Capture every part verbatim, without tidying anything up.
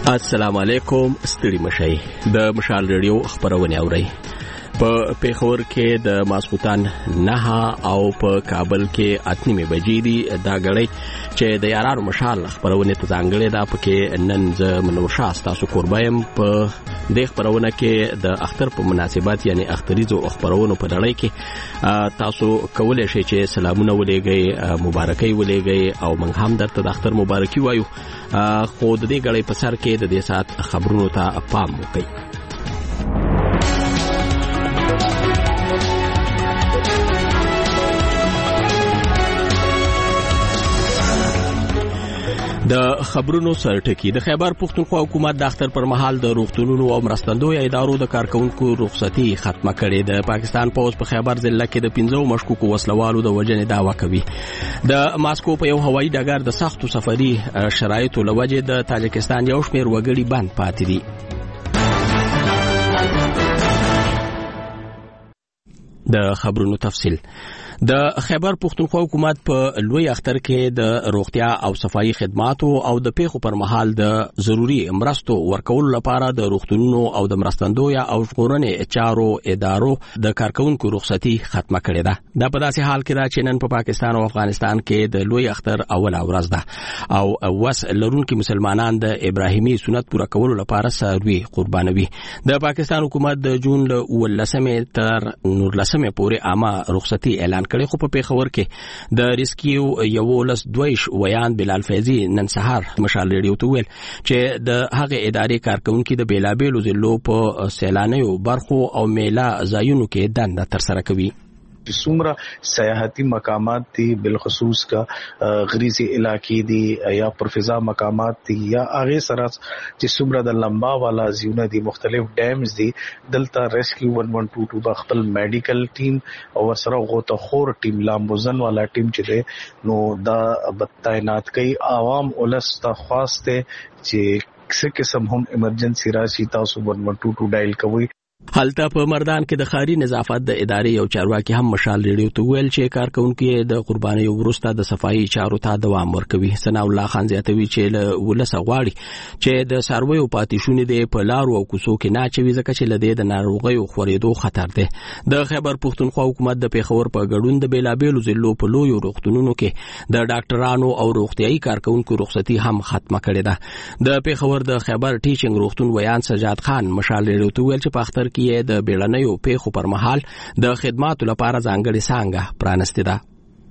السلام علیکم، ستړي مشئ. د مشال ریډیو خبرونه اورئ. په پیښور کې د ماسخوتن نه او په کابل کې اتنیمه بجې دي. دا غړي چې د یارانو مشال خبرونه ته ځانګړې ده. پکې نن ز منور شاه تاسو قربایم په د خبرونه کې د اختر په مناسبت یعنی اختریزو خبرونه په لړۍ کې تاسو کولای شئ چې سلامونه ولېږئ، مبارکي ولېږئ او موږ هم درته د اختر مبارکي وایو. خو د دې غړي په سر کې د دې سات خبرونو ته پام وکړئ. د خبرونو سرټکی د خیبر پښتونخوا حکومت د اختر پر مهال د روغتونونو او مرستندوی ادارو د کارکونکو رخصتي ختمه کړې. د پاکستان پوز په خیبر ضلع کې د پنځو مشکوکو وسلوالو د وژنې دعوا کوي. د ماسکو په یو هوایي ډګر د سختو سفري شرایطو لوجه د تاجکستان یو شمېر وګړي بند پاتې دي. د خبرونو تفصیل. د خیبر پښتونخوا حکومت په لوی اختر کې د روغتیا او صفائی خدماتو او د پیښو پر مهال د ضروری مرستو ورکولو لپاره د روغتونونو او د مرستندوی او ژغورنې چارو ادارو د کارکونکو رخصتي ختمه کړې ده. دا په داسې حال کې ده چې نن په پاکستان او افغانستان کې د لوی اختر اوله ورځ ده او وس لرونکي مسلمانان د ابراهیمي سنت پوره کولو لپاره سروي قربانوي. د پاکستان حکومت د جون له ولسمې تر نورلسمې پورې عامه رخصتي اعلان کړي. خو په پیښور کې د ریسکیو یو لس دویش ویان بلال فیضی نن سهار مشال ریډیو ته ویل چې د هغه ادارې کارکونکو د بیلابېلو ضلعو په سیلانیو برخو او میله ځایونو کې دنده ترسره کوي. څومره سیاحتي مقامات دي، بالخصوص کا غریزي علاقې دي یا پرفضا مقامات دي یا هغه سره چې څومره د لمبا والا زیونه دي، مختلف ډیمز دي، دلته ریسکیو ون ون ټو ټو د خپل میډیکل ټیم او سره غوته خور ټیم لامبوزن والا ټیم چې نو دا تعینات کوي. عوام ولس ته خواسته چې څه قسم هم ایمرجنسي راشي تاسو ون ون ټو ټو ډایل کوئ. حالته په مردان کې د خاري نظافت د ادارې یو چارواکي هم مشال ریډیو ته ویل چې کارکونکو د قرباني وروسته د صفائی چارو ته دوام ورکوي. ثنا الله خان زیاتوي چې له ولس غواړي چې د سرویو پاتې شونې د پلارو او کوڅو کې نه چوي ځکه چې لدې د ناروغیو خورېدو خطر ده. د خیبر پښتونخوا حکومت د پیښور په ګډون د بیلابېلو ضلعو په لویو روغتونونو کې د ډاکټرانو او روغتيایي کارکونکو رخصتي هم ختمه کړې ده. د پیښور د خیبر ټیچینګ روغتون ویان سجاد خان مشال ریډیو ته ویل چې په اختر کې د بیړنیو پیښو پر مهال د خدماتو لپاره ځانګړې څانګه پرانستې ده.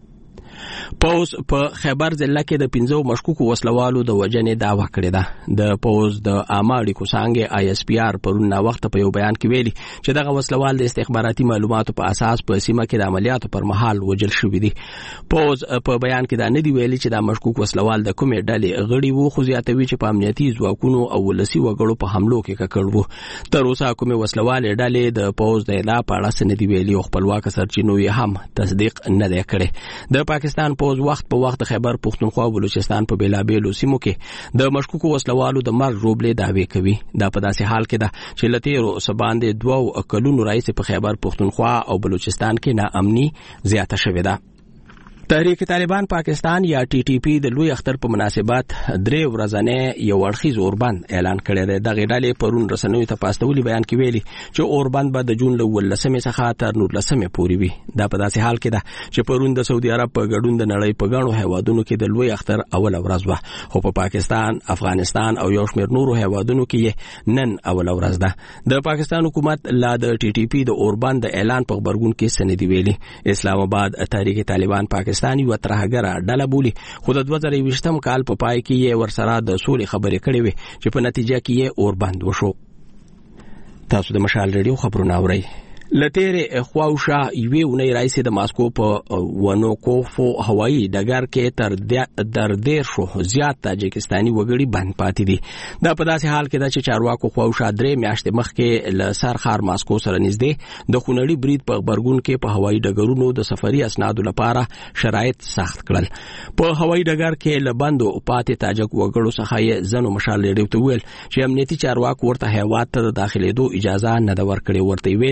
پوز په خیبر ضلع کې د پنځو مشکوکو وسلوالو د وژنې دعوا کړې ده. د پوز د عامه اړیکو څانګې آی اس پی آر پرون وخت په یو بیان کې ویلي چې دغه وسلوال د استخباراتي معلوماتو په اساس په سیمه کې د عملیاتو پر مهال وژل شوی دي. پوز په بیان کې دا نه دی ویلي چې دا مشکوک وسلوال د کومې ډلې غړي وو، خو زیاتوي چې په امنیتي ځواکونو او ولسي وګړو په حملو کې ککړ وو. تر اوسه کومې وسلوال ډلې د پوز د اعلان په اړه نه دی ویلي او خپلواک سرچینو یې هم تصدیق نه دی کړی. د پاکستان پوز وخت په وخت خیبر پښتونخوا او بلوچستان په بیلابېلو سیمو کې د مشکوکو وسلوالو د مرګ روبلې دعوی کوي. دا په داسې حال کې ده چې لتیرو سباندې دوو کلونو راځي په خیبر پښتونخوا او بلوچستان کې ناامني زیاته شوې ده. تحریک طالبان پاکستان یا ټي ټي پی د لوی اختر په مناسبت درې ورځنی یو اړخیز اوربند اعلان کړی دی. دغه ډلې پرون رسنیو ته پاستولي بیان کې ویلي چې اوربند به د جون له ولسمې څخه تر نورلسمې پورې وي. دا په داسې حال کې ده چې پرون د سعودي عرب په ګډون د نړۍ په ګڼو هیوادونو کې د لوی اختر اوله ورځ وه، خو په پاکستان، افغانستان او یو شمېر نورو هیوادونو کې نن اوله ورځ ده. د پاکستان حکومت لا د ټي ټي پی د اوربند د اعلان په خبرګون کې څه نه دی ویلي. اسلام آباد تحریک طالبان پاکستان یو ترهګره ډله بولي، خو د دوه زره یوویشتم کال په پای کې یې ورسره د سولې خبرې کړې وې چې په نتیجه کې یې اوربند وشو. تاسو د مشال ریډیو خبرونه اورئ. لتیرې خواوشا یوې اونۍ راځي د ماسکو په ونوکوفو هوایي ډګر کې تر در دیر شو زیات تاجکستاني وګړي بند پاتې دي. دا په داسې حال کې ده چې چارواکو خواوشا درې میاشتې مخکې له سرخار ماسکو سره نږدې د خونړي برید په خبرګون کې په هوایي ډګرونو د سفري اسنادو لپاره شرایط سخت کړل. په هوایي ډګر کې له بندو پاتې تاجک وګړو څخه یې ځنو مشال ریډیو ته ویل چې امنیتي چارواکو ورته هیواد ته د داخلېدو اجازه نه ده ورکړې. ورته ویلي دي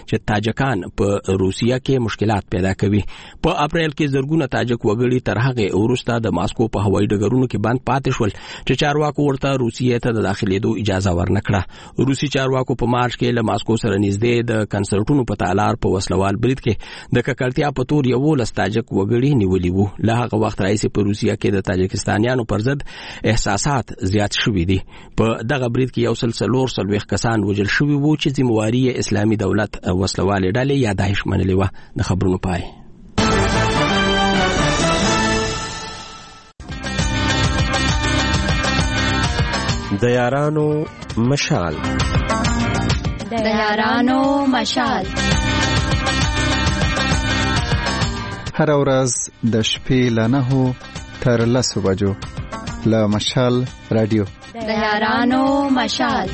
چې تاجکان په روسیه کې مشکلات پیدا کوي. په اپریل کې زرګونه تاجک وګړي تر هغه وروسته د ماسکو په هوایي ډګرونو کې بند پاتې شول چې چارواکو ورته روسیه ته د داخليدو اجازه ورنکړه. روسي چارواکو په مارچ کې له ماسکو سره نږدې د کنسرټونو په تالار په وسلوال برید کې د ککړتیا په تور یو لس تاجک وګړي نیولي وو. له هغه وخت راځي په روسیه کې د تاجکستانیانو پر ضد احساسات زیات شوي دي. په دغه برید کې یو سل څلور څلوېښت کسان وژل شوي وو چې ذمہواري اسلامي دولت وسلوال ډلې یا داعش منلې وه. د خبرونو پای. د یارانو مشال د یارانو مشال هر ورځ د شپې له نهو تر لسو بجو له مشال رادیو. د یارانو مشال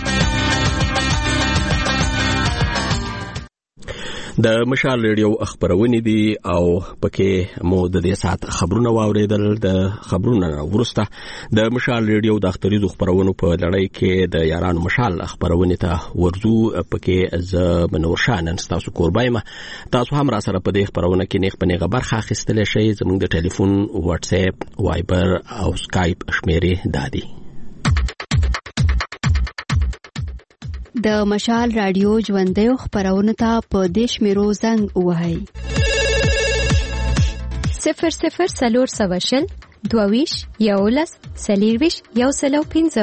د مشال ریډیو خبرونه دي او پکې مو د دې سات خبرونه واوریدل. د خبرونه ورسته د مشال ریډیو د اختریزو خبرونو په لړۍ کې د یارانو مشال خبرونه ته ورزو. پکې ز منور شانن تاسو قربایم. تاسو هم را سره په دې خبرونه کې نیغ په نیغه برخه اخیستل شئ. زموږ د ټلیفون، واتس اپ، وایبر او سکایپ شمیرې دادي. د مشال رادیو ژوندۍ خبرونه ته په دیش میرو زنګ وهاي صفر صفر سلور سواشل دوویش یولس سلیرویش یو سلو پینزه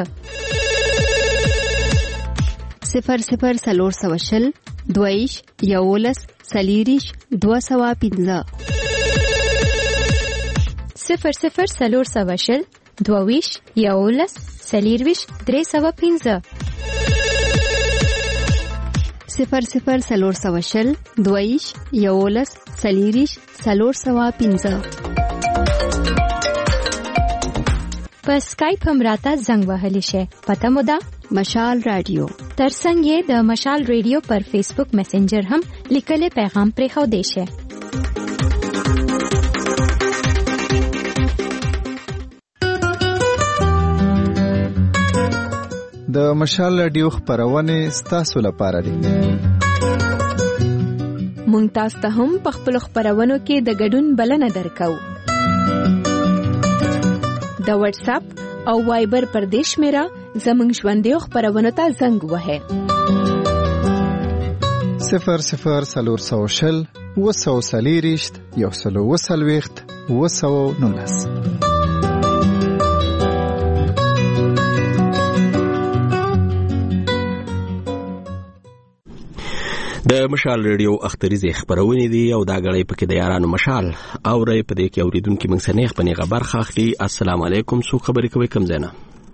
صفر صفر سلور سواشل دوویش یولس سلیریش دو سوا پینزه صفر صفر سلور سواشل دوویش یولس سلیرویش درې سوا پینزه صفر صفر سلور سواشل دویش یولس سلیریش سلور سوا پینزه. په سکایپ هم راته زنګ وهلی شي. پته مو ده مشال رادیو. ترڅنګ یې د مشال رادیو پر فیسبوک میسنجر هم لیکلي پیغام پرې خو دی شي. د مشال رادیو خبرونه ستاسو لپاره دي. مونږ تاسو ته هم په خپل خبرونو کې د ګډون بلنه درکو. د واتس اپ او وایبر پر دیش میرا زمونږ ژوندۍ خبرونو ته زنګ وهه. صفر صفر سلور سوشل وسو سلیریشت یو سلو وسلويخت وسو نولس. د مشال ریډیو اختریزي خبرونه دي او دا غړې پکې د یارانو مشال او رې په دې کې اوریدونکو موږ سنېخ په نیغه برخه اخلي. السلام علیکم. سو خبرې کوي کوم ځای نه؟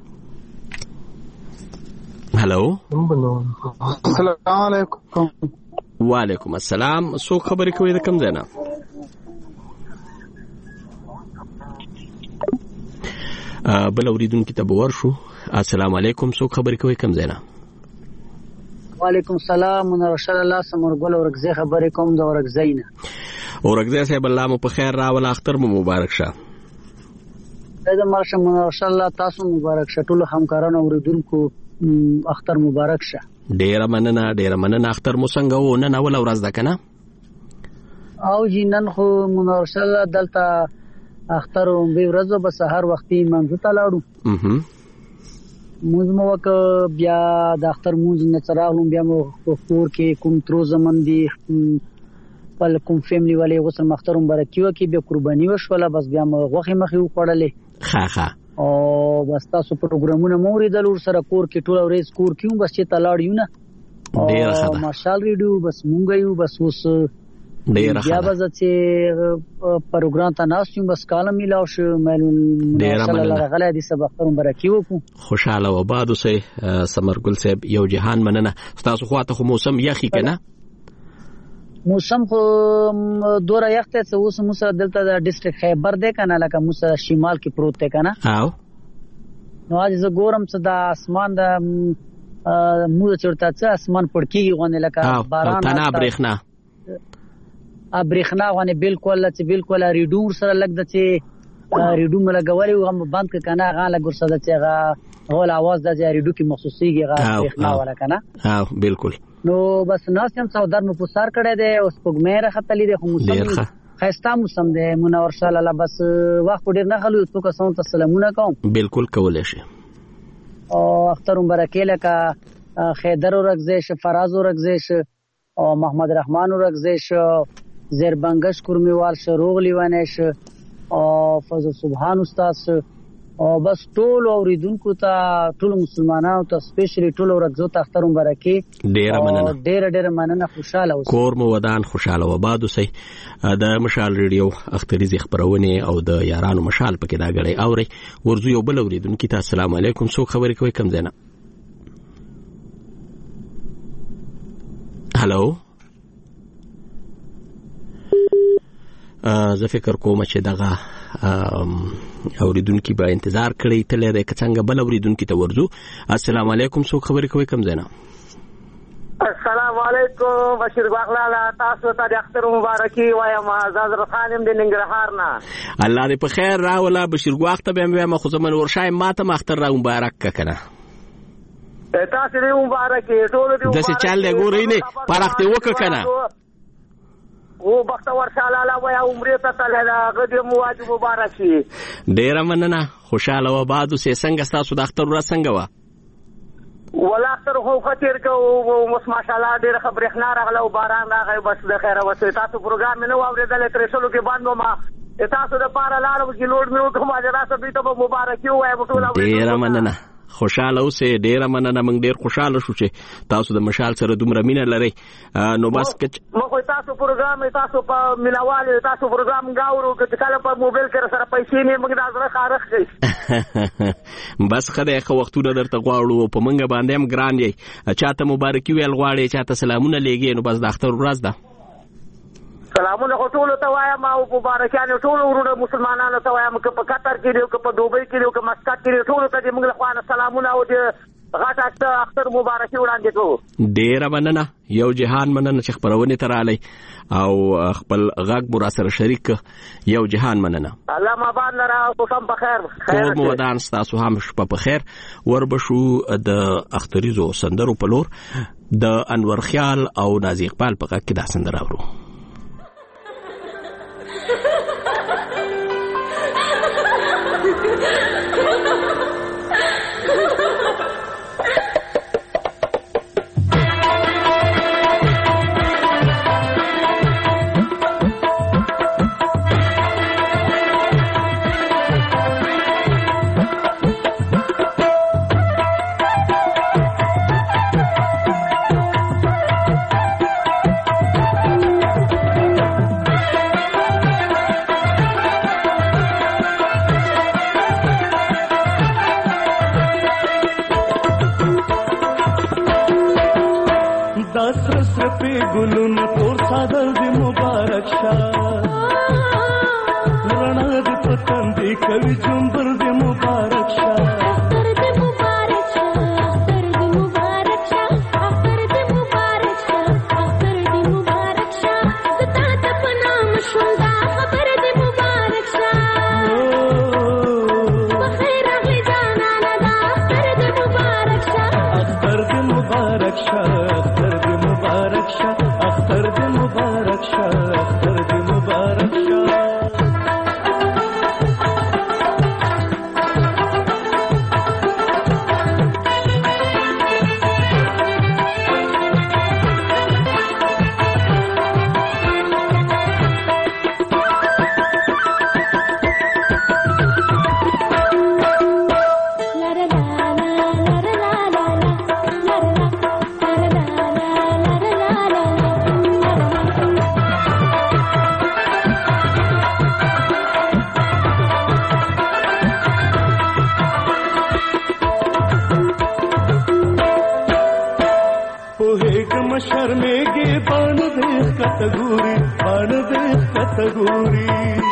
هالو. السلام علیکم. وعلیکم السلام. سو خبرې کوي د کوم ځای نه؟ بل اوریدونکو ته باور شو. السلام علیکم. سو خبرې کوي کوم ځای نه؟ وعلیکم السلام. منرشل الله سمرګل ورغزه خبرې کوم د ورغزینه. ورغزه صاحب الله مو په خیر راول. اختر مو مبارک شه. د مرشه منرشل الله تاسو مبارک شه. ټول همکارانو اوریدونکو اختر مبارک شه. ډیر مننه ډیر مننه. اختر مو څنګه و؟ نن اول ورځ ده کنه؟ او جنن خو منرشل الله دلته اختر به ورځو به سحر وختي منځ ته لاړو. اها موږ مو وک بیا د اختر موږ نه تراغلم. بیا مو کور کې کوم تر زمن دي بل کوم فیملی والے غسل مخترم برکیو کې به قرباني وشوله. بس بیا مو غوخه مخې وخړلې. ها ها او بس تاسو پروګرامونه موري د لور سره کور کې ټول ورځ کور کیو بس چې تلاړ یو نه. ډیر ښه. ماشال ریډیو بس مونږ یو بس اوس ډیر ښه. بیا بس چې پروګرام ته ناسیم بس کالم میلاو شو مېلون ماشاءالله غلا دي سبا خبرم برکیو کو. خوشاله و باد اوسه سمرګل صاحب. یو جهان مننه. تاسو خواته خو موسم یخی کنه؟ موسم خو دوره یخته څه اوس موسه دلته د ډیسټریکټ خیبر ده کنه لکه موسه شمال کې پروت ده کنه. او نو اج زه ګورم چې د اسمان د موږ چورته چې اسمان پړکیږي غونې لکه باران. او تنا برېخنا ا برېخنا غونې بالکل چې بالکل ریډور سره لګ د چې ریډو ملګوري هم بند ک کنه غا لګور سره چې غا هول आवाज د ریډو کې مخصوصيږي غا برېخنا ولا کنه. ها بالکل. نو بس ناس هم سودار مو پوسار کړی دی اوس پګمې راختلی دی خو موسم خسته موسم دی منور صلی الله بس وخت ډیر نه خلو تو کسان ته سلامونه کوم بالکل کولای شي او اختر مبارکه لکه خیدر ورگزش فراز ورگزش او محمد رحمان ورگزش زیربنگش کرمیوال شروغ لیوانش او فضل سبحان استاد او بس ټول اوریدونکو ته ټول مسلمانانو ته سپیشلی ټول ورغزو ته اختر مبارکي ډیر مننه ډیر ډیر مننه خوشاله اوسئ کور مو ودان خوشاله و باد اوسئ د مشال ریډیو اختریزي خبرونه او د یارانو مشال پکې دا غړي اوري ورزو یو بل اوریدونکو ته السلام علیکم څو خبرې کوي کم زینا هالو زه فکر کوم چې دغه اوریدونکو به انتظار کړی تل لري که څنګه بل اوریدونکو ته ورزو السلام علیکم څو خبرې کوي کم زینا السلام علیکم بشیر باغلاله تاسو ته د اختر مبارکي وایم آزاد خانم د ننګرهار نه الله دې په خیر راولا بشیر غواخ ته به مې خو زمون ورشای ماته اختر را مبارک کړه تاسو دې مبارکي ټول دې د څه چل له ګورې نه پرخته وکړه او بختور شالاله وای عمره ته تله غدي مواجب مبارک شي ډیر مننه خوشاله و باد سه څنګه تاسو د اختر ورځ څنګه وا ولا اختر خو خطر کو مس ماشاءالله ډیر خبره خنا راغله او باران راغی بس د خیره وسه تاسو پروګرام نه واوریدل تر څلو کې باندې ما تاسو د پاره لاړو چې لوډ مې وکم اجازه سبي ته مبارکي وای ټول ډیر مننه خوشاله اوسه ډیر مننه موږ ډیر خوشاله شو چې تاسو د مشال سره دومره مینه لري نو بس کچ مخ تاسو پروګرام تاسو په ملاواله تاسو پروګرام گاورو چې کله په موبایل کې سره پیسې نه موږ دا سره خارخ شي بس خدای خو وختونه درته غواړو په موږ باندې هم ګران یې چاته مبارکي ویل غواړي چاته سلامونه لګي نو بس د اختر ورځ ده سلامونه ټول ته وایم او مبارکانه ټول ورونه مسلمانانو ته وایم چې په قطر کې دی او په دوبۍ کې دی او په مسقط کې دی ټول ته موږ له خوانه سلامونه او د غاټه اختر مبارکي وړاندې کوو ډیر مننه یو جهان مننه چې خبرونه تراله او خپل غاګ برا سره شریک یو جهان مننه الله ما باندې را او سم په خیر خیر مو ودان تاسو هم شپه په خیر وربشو د اختریزو سندرو په لور د انور خیال او نازي اقبال په کې دا سندره ورو گلون پور صادر دی مبارک شاه رڼا د پتن دی کوي جنبر دی مبارک شاه اختر دی مبارک شاه اختر دی مبارک شاه اختر دی مبارک شاه اختر دی مبارک شاه تا ته پنام شوندا خبر دی مبارک شاه بخیر اغلی جانا ندا اختر دی مبارک شاه اختر دی مبارک شاه اختر دی مبارک شاه اختر دی مبارک شاه اختر دی مبارک شاه शर्मेगे बाण देख कतगूरी बाण देख कतगूरी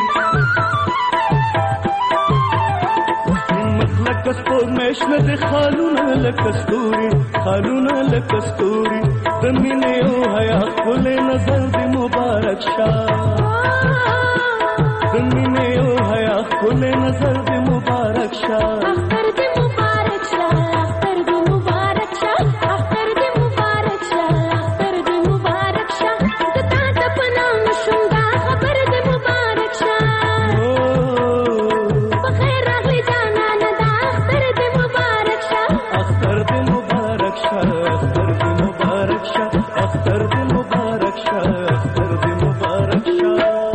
हिम्मत लकस्तूर मेशने दे खालूना लकस्तूरी खालूना लकस्तूरी दमीने ओ हया खुले नजर दे मुबारक शाह दमीने ओ हया खुले नजर दे मुबारक शाह अख्तर दे मुबारक शाह अख्तर दे मुबारक शाह अख्तर दे मुबारक शाह اختر دې مبارک شه اختر دې مبارک شه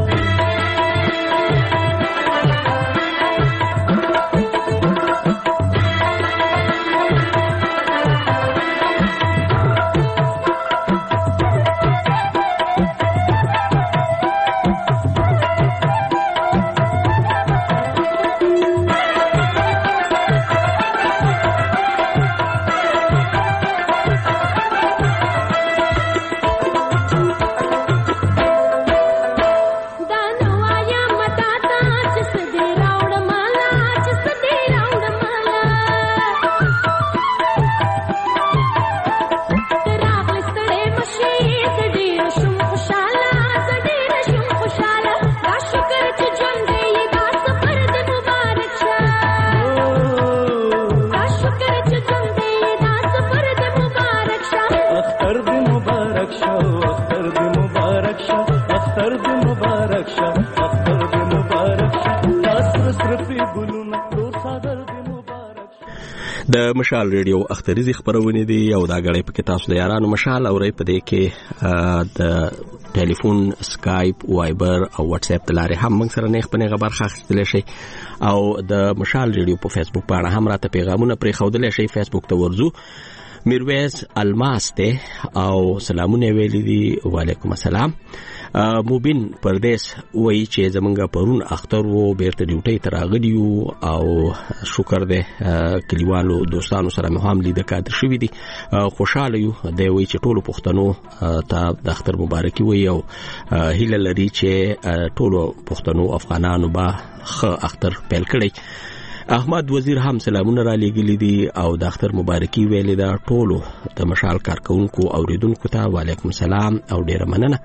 د مشال ریډیو اختریزي خبرونه دي او دا غړې په کې تاسو د یارانو مشال اوري په دې کې د ټلیفون سکایپ وایبر او واتس اپ تلاري هم موږ سره نه خپل خبر خاصتل شي او د مشال ریډیو په فیسبوک باندې هم راته پیغامونه پرې خودل شي فیسبوک ته ورزو میرویس الماس ته او سلامونه ویلي دي وعلیکم السلام موبین پردیس وای چې زمونږ پرون اختر وو بیرته ډیوټي تراغلیو او شکر دې کلیوالو دوستانو سره مو هم لید کادر شوې دي خوشاله یو دی وای چې ټولو پښتنو ته د اختر مبارکي وای او هیله لري چې ټولو پښتنو افغانانو به خ اختر پیل کړي احمد وزیر هم سلامونه را لېږلي دي او د اختر مبارکي ویلې ده ټولو د مشال کارکونکو اوریدونکو ته وعلیکم السلام او ډیره مننه.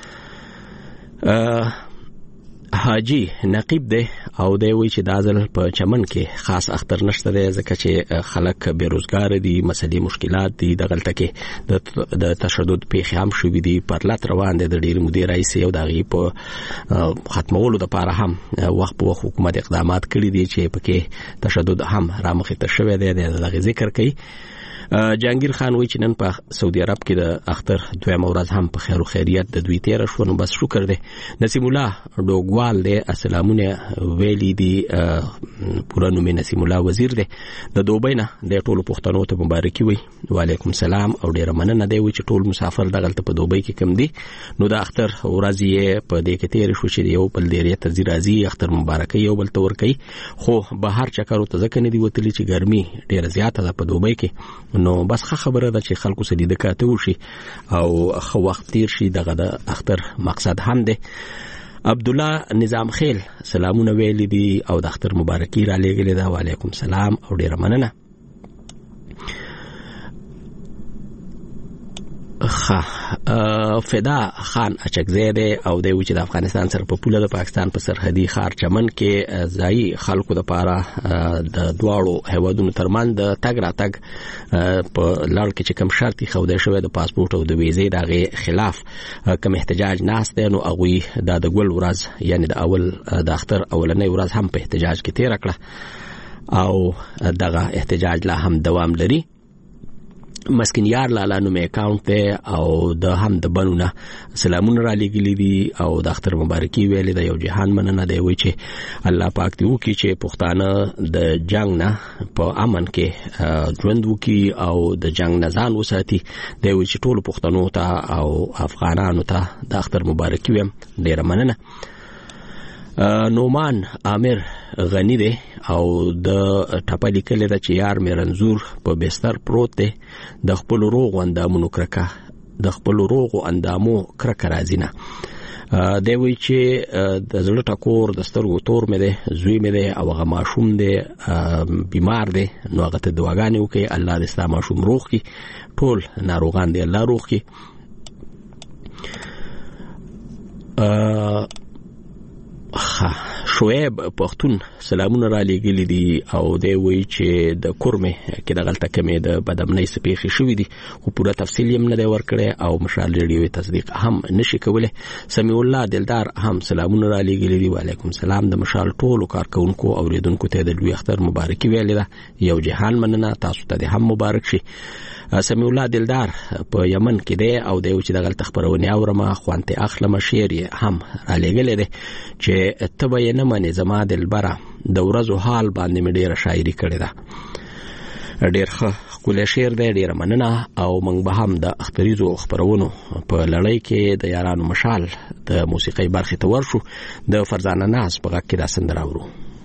حاجی نقیب دی او دی وی چې د ازل په چمن کې خاص اختر نشته دی ځکه چې خلک بیروزګار دي مسلې مشکلات دي د غلطه کې د تشدد پیښې هم شوې دي پرلط روان دي د ډیر مدیر رئیس یو دغه په ختمولو لپاره هم وخت په وخت حکومت اقدامات کړي دي چې پکې تشدد هم رامخې ته شوی دی دغه ذکر کوي. جهانگیر خان وی چې نن په سعودي عرب کې د اختر دویم ورځ هم په خیر او خیریت د دوی تیر شو نو بس شکر دی. نسیم الله ډوګوال دی السلامونه ویلي دي پوره نوم نسیم الله وزیر دی د دوبۍ نه د ټولو پښتنو ته مبارکي وي وعلیکم السلام او ډیره مننه دی چې ټول مسافر دغلته په دوبۍ کې کم دي نو د اختر ورځ یې په دې کې تیر شو چې یو بل ډیره ترځي راځي اختر مبارکي یو بل تور کوي خو بهر چکرو ته ځکه نه دی وتلی چې ګرمي ډیره زیاته ده په دوبۍ کې نو بس خبره ده چې خلکو سړي د کاته وشي او خو وخت تیر شي دغه د اختر مقصد هم ده. عبد الله نظام خیل سلامونه ویلي دي او د اختر مبارکي را لېږلې ده وعلیکم السلام او ډیره مننه. خا فدا خان اچکزیده او د وچ د افغانستان سره په پوله د پاکستان په سرحدي ښار چمن کې ځای خلکو د پاره د دواړو هیوادونو ترمن د تګ راتګ په لړ کې چې کوم شرطي خوده شوی د پاسپورت او د ویزې دغه خلاف کوم احتجاج ناست نو هغه د ګل ورځ یعنی د اول د اختر اولنۍ ورځ هم په احتجاج کې تیر کړه او دغه احتجاج لا هم دوام لري. مسکین یار لالا نو مې اکاونټ ته او د هم د بنونه سلامونه را لېږلي دي او د اختر مبارکي ویلې د یو جهان مننه دی وی چې الله پاک دې وکړي چې پښتانه د جنگ نه په امن کې ژوند وکړي او د جنگ نه ځان وساتي دی وی چې ټول پښتنو ته او افغانانو ته د اختر مبارکي ویم ډیره مننه. نومان عامر غنی دی او د ټپلی کله د چیار میرنزور په بستر پروت دی د خپل روغ اندامونو کرکه د خپل روغ اندامو کرکه راځینه دی وی چې د زړه ټکور د سترګو تور مې دی زوی مې دی او هغه ماشوم دی بیمار دی نو هغه ته دعاګانې وکړي الله دې ستا ماشوم روغ کړي ټول ناروغان دی الله روغ کړي. شعیب پښتون سلامونه را لېږلي دي او دی وی چې د کورمه کې د غلطه کمې د بدامنۍ سپېخې شوې دي خو پوره تفصیل یې نه دی ورکړی او مشال ریډیو تصدیق هم نشي کولی. سمیع الله دلدار هم سلامونه را لېږلي دي وعلیکم السلام د مشال ټولو کارکونکو اوریدونکو ته د لوی اختر مبارکي ویلې ده یو جهان مننه تاسو ته هم مبارک شي. سمیع الله دلدار په یمن کې دی او د یو چې دغه تخبرونی اورمه خوانته اخلم شعر هم را لګلې ده چې تبه یې نه منې زما دلبره د ورځو حال باندې مې ډېره شاعري کړې ده. ډېر ښه ښکلی شعر دی، ډېره مننه. او موږ به هم د اختریزو خپرونو په لړۍ کې د یارانو مشال د موسیقۍ برخې ته ورشو. د فرزانه ناز په غږ کې دا سندره اورو.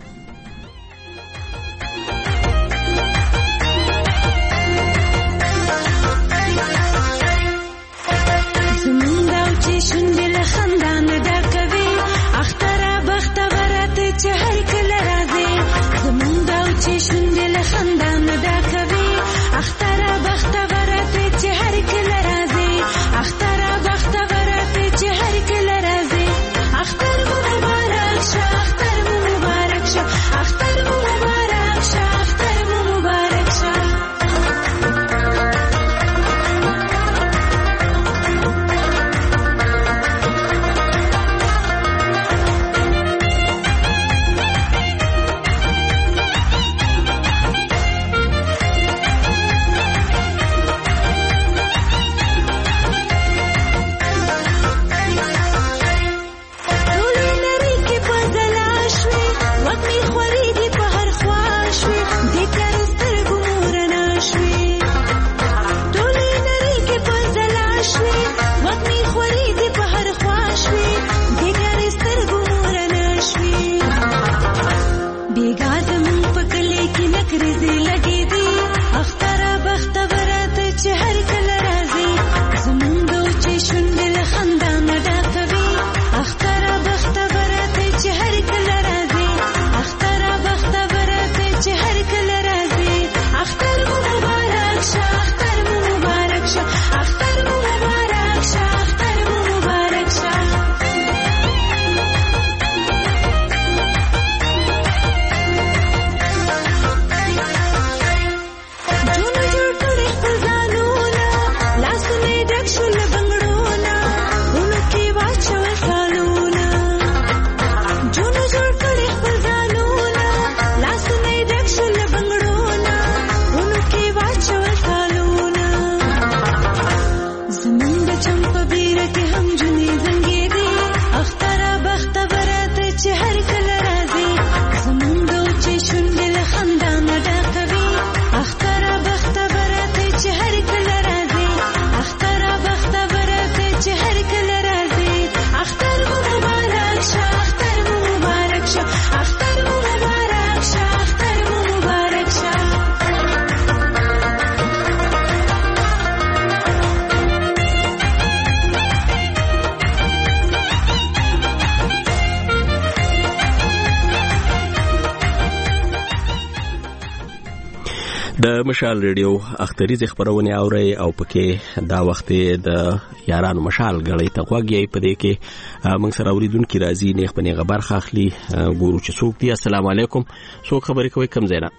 د مشال ریډیو اختریز خبرونه اوري او پکې دا وخت د یارانو مشال غړې ته غوږی په دې کې موږ سره اوریدونکو راځي نه خپل خبر خاخلي ګورو چې څوک دی. السلام علیکم، څوک خبرې کوي کم زینا؟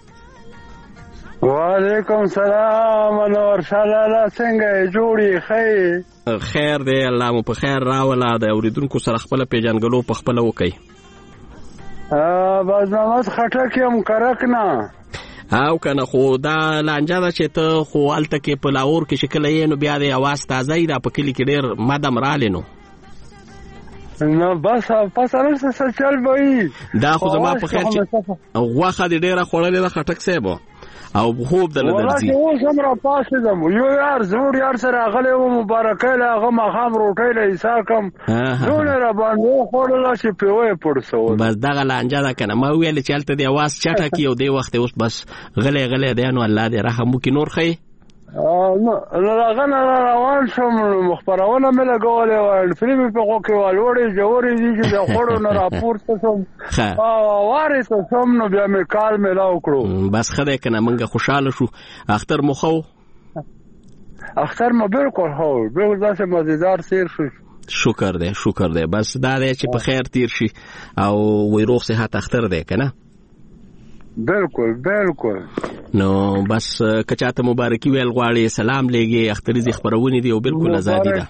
وعلیکم سلام انور شالاله څنګه جوړی؟ خیر خیر دی، الله مو په خیر راولا. د اوریدونکو سره خپل پیژنګلو په خپل وکي. ا باز نواز خټک یم کرک نه او کنه خو دا لانجه دا چې ته خو الته کې په لاور کې شکل یې نو بیا د اواز تازه دا په کلی کې ډېر مدام رالینو نو بس پس ارسه سچل وای دا خو زما په خیر چې غوخه دې ډېره خوړلې د خټک سیبو او خوب د لدرځي والله اوس هم را پاسې دم یو یار زور یار سره غلې و مبارکه له هغه مخام روټۍ له حساب کم نو را باندې خوړل چې پیوې پړسو بس دغه لانجه دا کنه ما ویل چې الته دی اواز چټه کی او دی وخت اوس بس غلې غلې دی نو الله دې رحم وکي نور خي نو هغه نه روان شوم مخبرونه مې لګولې و فلم په کوکه والوړې جوړې دي چې د خورو نه راپورته شوم او وارث شوم نو بیا مې کال مې لاو کړو بس خدای کنه منګه خوشاله شو. اختر مو خو اختر مو بالکل هو به داسې مزیدار سیر شو. شکر دی شکر دی بس دا دی چې په خیر تیر شي او وې روغ صحت اختر دی کنه. بالکل بالکل نو بس کچاته مبارکي ویل غواړي سلام لګي اختریزي خبرونه دي او بالکل آزادي ده.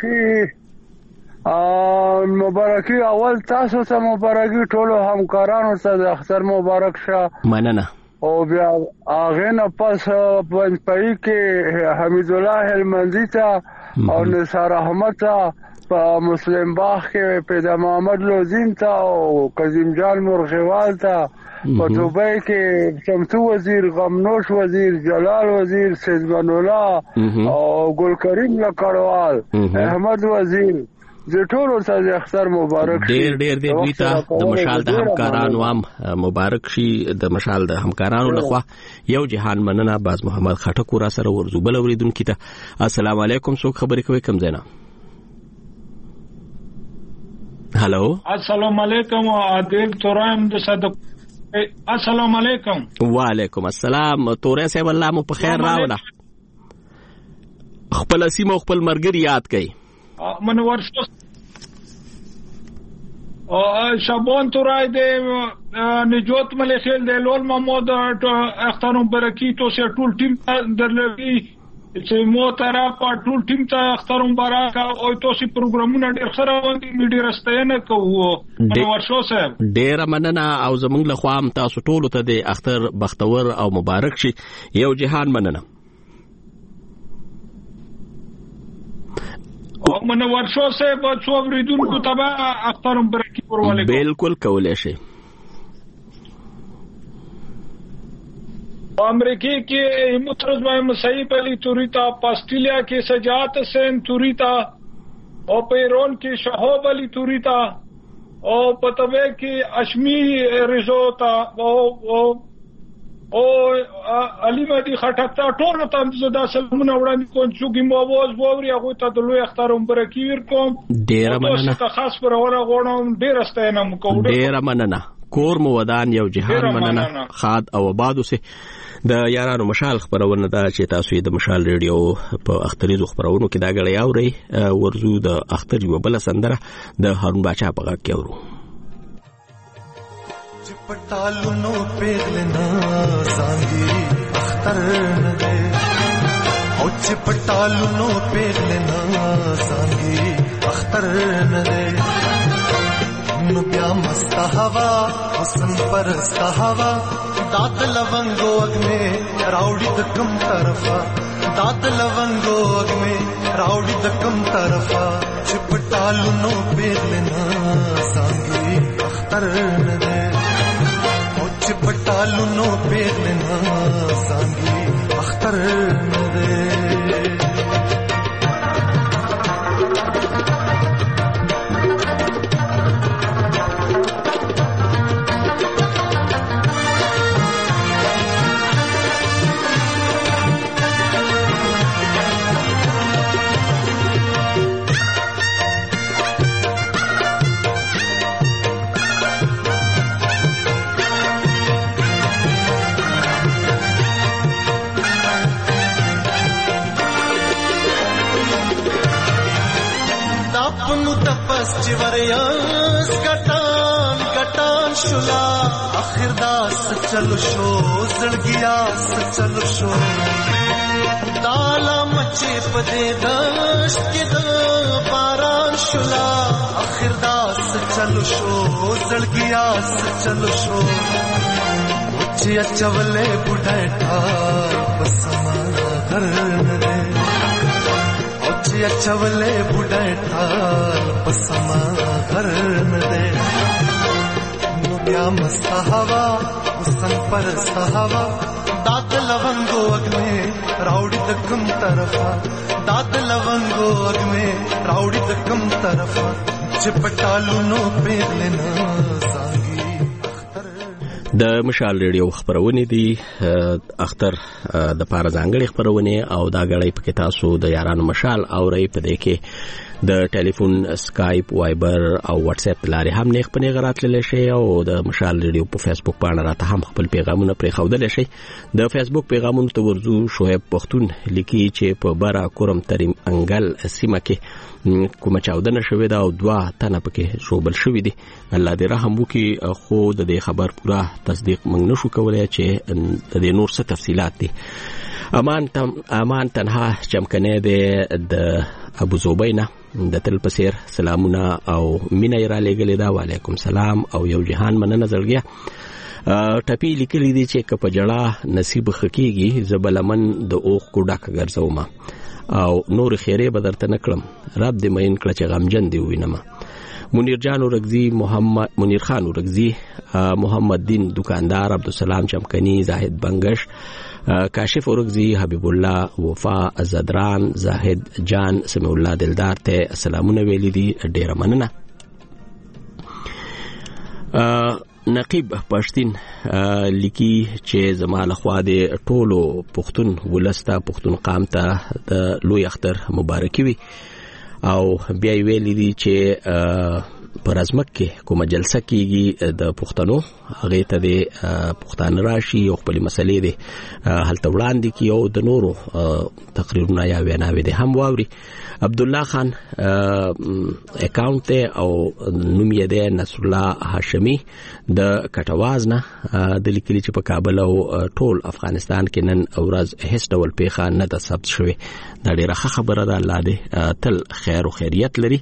ا مبارکي اول تاسو ته مبارکي ټولو همکارانو ته د اختر مبارک شه. مننه او بیا هغه نه پس پنځپای کې حمید الله هلمندي ته او نثار احمد ته په مسلم باغ کې پیدا محمد لوزین ته او قاسم جان مرغوال ته په دوبۍ کې شمسو وزیر غمنوش وزیر جلال وزیر سیدمن الله او ګل کریم لکړوال احمد وزیر د ټولو سره اختر مبارک شي. ډیر ډیر دې دوی ته د مشال د همکارانو هم مبارک شي. د مشال د همکارانو لخوا یو جهان مننه. باز محمد خټک را سره ورزو بل اوریدونکو ته السلام علیکم. څوک خبرې کوي کوم ځای نه؟ هلو السلام علیکم. عادل ترایم د صدق. السلام علیکم. وعلیکم السلام. تورې صاحب الله مو په خیر راوړه. خپل سیمه خپل مرګري یاد کړئ. منور شو او شابون تورای د نجوت ملخیل د لول محمود اخترم برکی تو سه ټول ټیم درلوي چې مو ترا په ټول ټیم ته اخترم برک او تو سي پروګرامونه ډېر سره باندې میډیا رستنه کوو. منور شو صاحب ډېر مننه او زمونږ له خوا هم تاسو ټول ته د اختر بختور او مبارک شي. یو جهان مننه. او منور شو صاحب څو ورېدونکو ته اخترم برکی ورولې. بالکل کولای شي. امریکی کې مترز مای مصیب علی توریتا، آسټرالیا کې سجات حسین توریتا او پیرون کې شهاب علی توریتا او پتوې کې اشمی رزوتا او او او علي مدي خټکتا ټول ته زدا سلمونه وړاندې کوم چې مو आवाज ووري هغه ته د لوی اخترم برکی ور کوم. ډیر مننه. تاسو خاص پر وره غوړم ډیر ستاینه مکو. ډیر مننه. کور مو ودان یو جهان مننه. خاد او آبادو سه د یارانو مشال خبرونه دا چې تاسو د مشال ریډیو په اختریزو خبرونو کې دا غړی اوري. ورزو د اختر یو بل سندره د هارون باچا په غږ کې اورو. چپټالو نو پیغلنا سانګي اختر نه دے او چپټالو نو پیغلنا سانګي اختر نه دے نو بیا مست هوا حسن پرست هوا داد لونګو اگ میں راوړي د کم طرفا داد لونګو اگ میں راوړي د کم طرفا چپټالو نو پیغلنا سانګي اختر نه دے چپټالو نو پیغلنا سانګي اختر نه دے. چوریاس کټان کټان شولا اخر داس چلو شو زړګیا چلو شو دالا مچې پدې داش کې د باران شولا اخر داس چلو شو زړګیا چلو شو چې چولې بډایټا بسما غر نه چې چولې بډایټا بسما غر نه دے نو بیا مست هوا حسن پرست هوا داد لونګو اگ میں راوړي د کم طرفا داد لونګو اگ میں راوړي د کم طرفا چپټالو نو پیغلنا سانګي. د مشال ریډیو خبرونه دي اختر د پاره ځانګړي خبرونه او دا غړې پکې تاسو د یارانو مشال او رې په دې کې د ټلیفون اسکایپ وایبر او واتس اپ لارې هم نه خپل غرات للی شي او د مشال ریډیو په فیسبوک باندې راته هم خپل پیغامونه پرې خودل شي. د فیسبوک پیغامونو ته ورزو شعیب پختون لیکي چې په برا کورم تریم انګل سیمه کې کومه چاودنه شوې ده او دوا تنه پکې شوبل شوې دي. الله دې رحم وکړي. خو د دې خبر پورا تصدیق موږ نشو کولای چې د دې نور څه تفصيلات دي. امان تم امان تنها چمکنه ده د ابو زوبینا د تل پسیر سلامونه او مینا را لګلې دا. وعلیکم سلام او یو جهان مننه زړګیا. ټپی لیکلي دي چې که په جړه نصیب خکېږي زه به لمن د اوښکو ډکه ګرځومه او نور خیرې به درته نه کړم رب دې مین کړه چې غمجن دې ووینمه. منیر جان اورګزي، محمد منیر خان اورګزي، محمد دین دکاندار، عبدالسلام چمکنی، زاهد بنگش، کاشف اورګزي، حبیب الله، وفا زدران، زاهد جان، سمیع الله دلدار ته سلامونه ویلي دي. ډیره مننه. نقیب پښتین لیکي چې زما لخوا د ټولو پښتون ولسته پښتون قام ته د لوی اختر مبارکي وي او بیا ویلي دي چې پر ازمک کې کومه جلسه کیږي د پښتنو هغه ته د پښتون راشي او خپل مسلې دي هلته وړاندې کی او د نورو تقریرونه یا ویناوي دي هم واوري. عبد الله خان اکاونټ او نوم یې د نصر الله هاشمي د کټواز نه د لیکلي چې په کابل او ټول افغانستان کې نن ورځ هیڅ ډول پیښه نه ده ثبت شوې. دا ډیره ښه خبره ده. الله دې تل خیر او خیریت لري.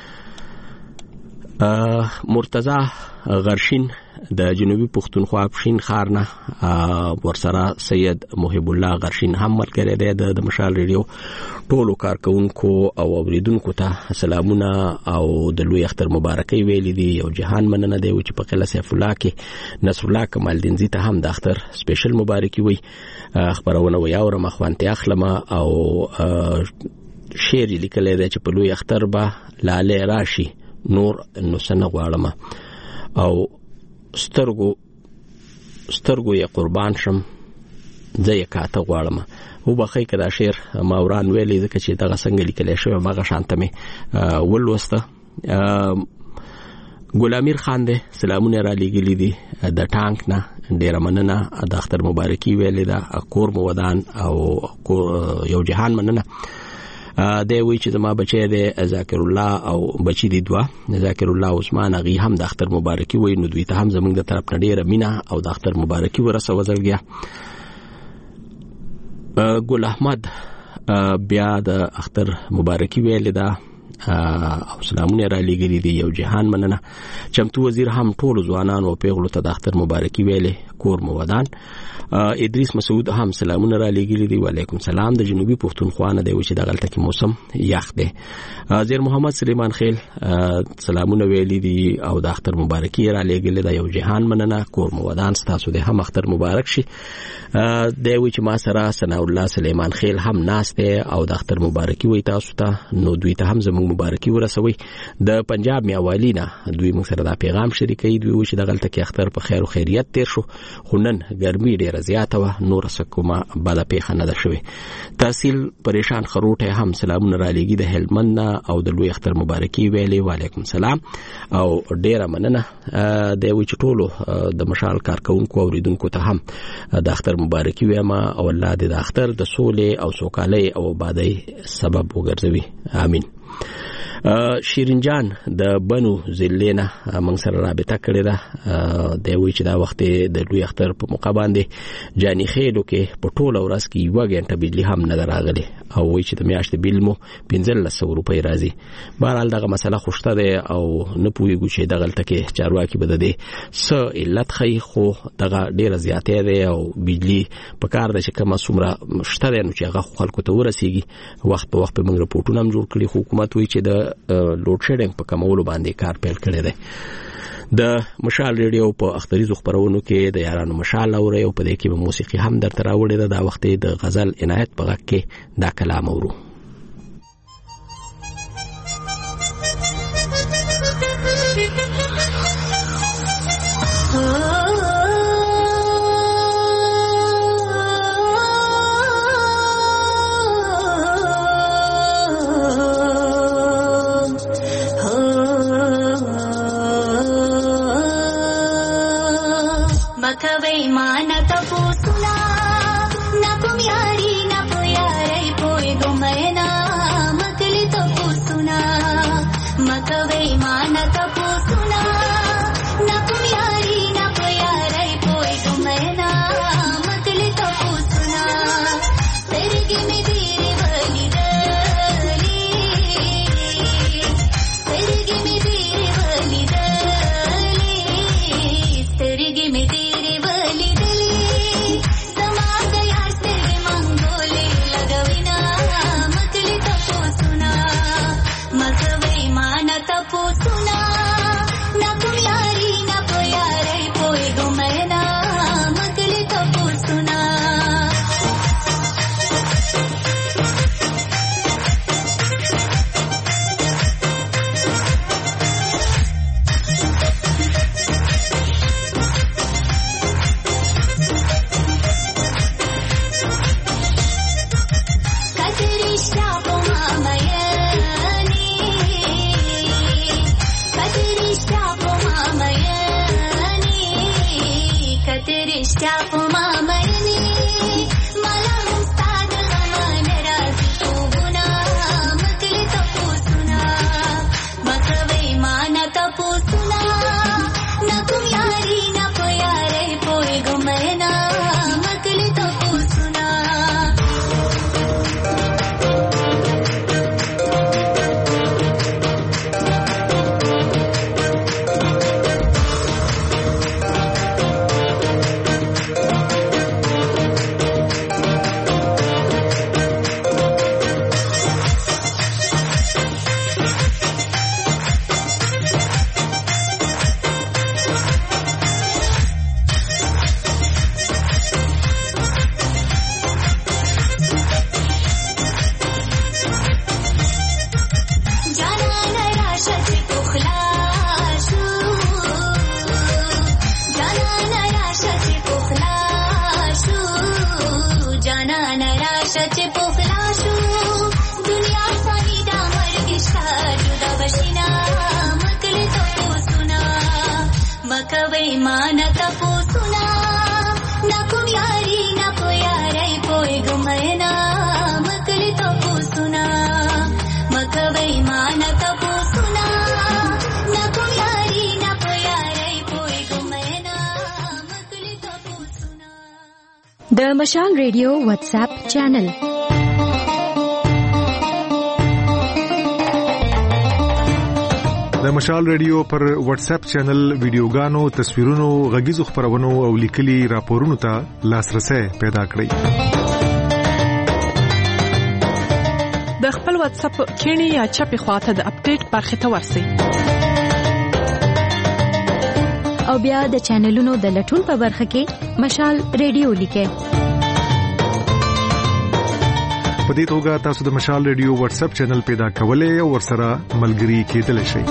مرتضی غرشین د جنوبي پښتونخوا پښین خار نه ورسره سید محب الله غرشین هم ملګری دی د مشال ریډیو ټولو کارکونکو او اوریدونکو ته سلامونه او د لوی اختر مبارکي ویلي دي. یو جهان مننه دی چې په قلعه سیف الله کې نصر الله کمال دینزی ته هم د اختر سپیشل مبارکي وي. خبرونه ویاورم اخوانتي اخلم او شعر لیکلی دی چې په لوی اختر به لاله راشي نور نو سنه غواړم او سترګو سترګو یې قربان شم زه یې کاته غواړم. و بخی که دا شعر ماوران ویلی ځکه چې دغه څنګه لیکلی شوی مغه شانته مې ولوسته. ګلامیر خان دی سلامونه را لیږلي دي د ټانک نه ډیره مننه. د اختر مبارکي ویلې ده کور مو ودان او یو جهان مننه. دی وی چې زما بچی دی ذاکر الله او بچی دی دوا ذاکر الله عثمان اغي هم د اختر مبارکي وی نو دوی ته هم زمونږ د طرف نه ډیره مینه او د اختر مبارکي ورسه وزلګیا. ګل احمد بیا د اختر مبارکي ویل ده او سلامونه را لګري دی یو جهان مننه. چمتو وزیر هم ټول ځوانان او پیغلو ته د اختر مبارکي ویلې کور مو ودان. ادریس مسعود هم سلامونه را لګري دی وعلیکم سلام. د جنوبي پښتونخوا نه دی چې د غلطه کې موسم یخ دی. زیر محمد سلیمان خیل سلامونه ویلي دي او د اختر مبارکي را لګري دی یو جهان مننه. کور مو ودان ستاسو د هم اختر مبارک شي. دی وی چې ما سره ثنا الله سلیمان خیل هم ناس دی او د اختر مبارکي وي تاسو ته نو دوی ته هم زموږ مبارکي ورسوي. د پنجاب میاوالی نه دوی موږ سره دا پیغام شریکوي. دوی چې د غلطه کې اختر په خیر او خیریت تیر شو خو نن ګرمي ډیره زیاته وه نور څه کومه بده پیښه نه ده شوې. تحصیل پریشان خروټه هم سلامونه را لېږي د هلمند او د لوی اختر مبارکي ویلې وعلیکم سلام او ډیره مننه. د وی چې ټولو د مشال کارکونکو اوریدونکو ته هم د اختر مبارکي وایم او الله دې د اختر د سولې او سوکالۍ او آبادۍ سبب وګرځوي. امين. شیرین جان د بنو زلینا موږ سره رابطه کړې ده. د وی چې دا وخت د لوی اختر په موقع باندې جاني خېلو کې په ټوله ورځ کې یو غنټه بجلی هم نه راغلي او وی چې د میاشتې بیل مو پنځه سوه روپۍ راځي. بهرحال دغه مسله خوشته ده او نه پوهیږو چې دغه غلطه کې چارواکي به د دې څه علت ښیي خو دغه ډیره زیاتې ده او بجلی په کار ده چې کومه څومره شته ده نو چې هغه خلکو ته ورسیږي. وخت په وخت په موږ رپورټونه هم جوړ کړي. حکومت وی چې د لوډ شیډینګ په کمولو باندې کار پیل کړی دی. د مشال ریډیو په اختریزو خبرونو کې د یارانو مشال اوري او په دې کې به موسیقي هم درته راوړې ده. دا وخت د غزل عنایت په غږ کې دا کلام اورو. مکوي مان تپوسنا نکم یاری نپ یاری پوی گمینا مکلی تپوسنا مکوي مان تپوسنا نکم یاری نپ یاری پوی گمینا مکلی تپوسنا ترګي می دیری ولی دلی ترګي می دیری ولی دلی ترګي می دیری مکوي مان تپو سنا نکم یاری نکو یاری پوي ګمنا مکلی تپو سنا د مشال ریډیو واتس اپ چینل د مشال ریډیو پر واتس اپ چینل ویډیوګانو، تصویرونو، غږیزو خبرونو او لیکلي راپورونو ته لاسرسي پیدا کړئ. د خپل واتس اپ کینی یا چپی خواته د اپډیټ برخه ته ورسئ. او بیا د چینلونو د لټون په برخه کې مشال ریډیو لیکئ. په دې توګه تاسو د مشال ریډیو واتس اپ چینل پیدا کولای او ورسره ملګري کېدلی شئ.